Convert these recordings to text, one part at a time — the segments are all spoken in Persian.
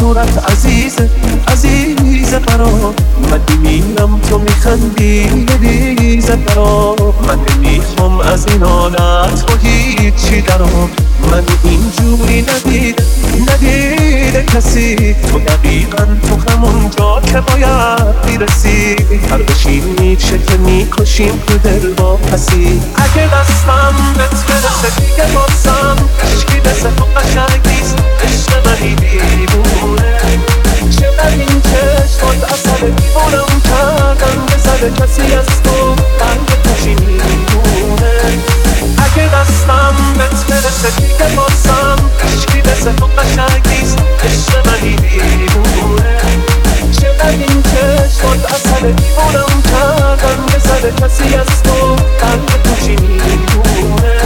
صورت عزیزه عزیزه برام، من میمیرم تو میخندی ریزه برام. من نمیخوام از این حالت رو هیچی درام، من اینجوری ندیده کسی. تو دقیقا تو همون جا که باید میرسی، هر بشین میشه که میکشیم تو دل با پسی. اگه دستم بهت برسه دیگه بازم عشقی مثل تو قشنگ نیست، عشق منی دیوونه. چقدر این چشمات اصل دیوونم کردن، بزده کسی از تو قلب کشی میمونه. اگه دستم بهت برسه دیگه بازم عشقی مثل تو قشنگ نیست، عشق منی دیوونه. چقدر این چشمات اصل دیوونم کردن، بزده کسی از تو قلب کشی میمونه.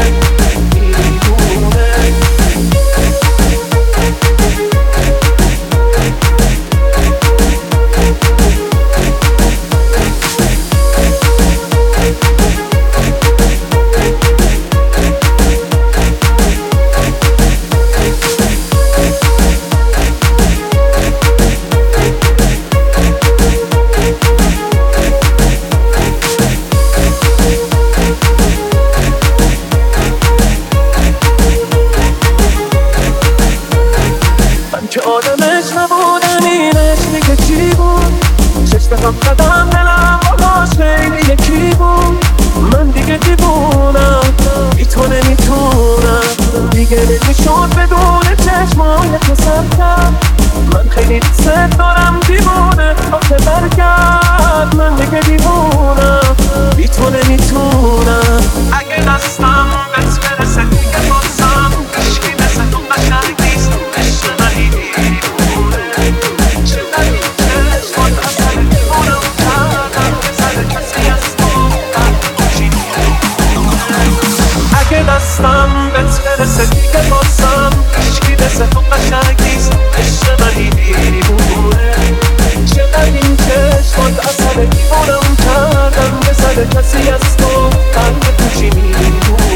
که آدمش نبودم اینش دیگه چی بود؟ چشم هم زدم دلم باهاش خیلی یکی بود. من دیگه دیوونم بی تو نمیتونم، دیگه نمیشد بدون چشمای تو سر کرد. من خیلی دوست دارم دیوونه آخه برگرد، من دیگه دیوونم بی تو نمیتونم. اگه دستم بهت برسه دیگه بازم عشقی مثل تو قشنگ نیست، عشق منی دیوونه. چقدر این چشمات اصل دیوونم کردن، بزده کسی از تو قلب کشی میمونه. اگه دستم بهت برسه دیگه بازم عشقی مثل تو قشنگ نیست، عشق منی دیوونه. چقدر این چشمات اصل دیوونم کردن، بزده کسی از تو قلب کشی میمونه.